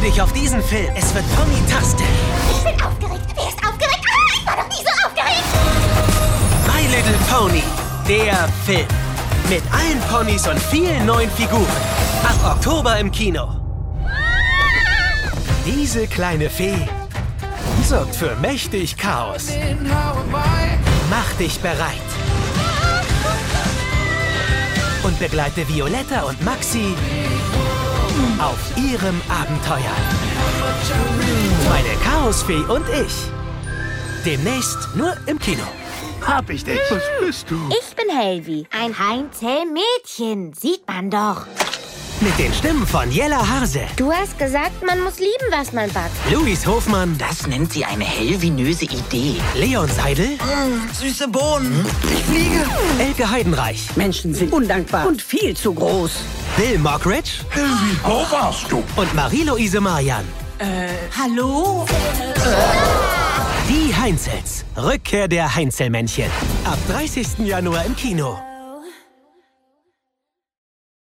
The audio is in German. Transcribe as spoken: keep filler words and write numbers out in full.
dich auf diesen Film. Es wird ponytastisch. Ich bin aufgeregt. Wer ist aufgeregt? Ah, ich war noch nie so aufgeregt. My Little Pony, der Film. Mit allen Ponys und vielen neuen Figuren. Ab Oktober im Kino. Diese kleine Fee sorgt für mächtig Chaos. Mach dich bereit. Und begleite Violetta und Maxi auf ihrem Abenteuer. Meine Chaosfee und ich. Demnächst nur im Kino. Hab ich dich. Was bist du? Ich bin Helvi. Ein Heinzel-Mädchen. Sieht man doch. Mit den Stimmen von Jella Harse, Du hast gesagt, man muss lieben, was man backt. Luis Hofmann, Das nennt sie eine helvinöse Idee. Leon Seidel, Süße Bohnen. Ich fliege. Elke Heidenreich, Menschen sind undankbar und viel zu groß. Bill Mockridge Wie wo warst du? und Marie-Louise Marian. Hallo? Die Heinzels. Rückkehr der Heinzelmännchen. Ab dreißigsten Januar im Kino.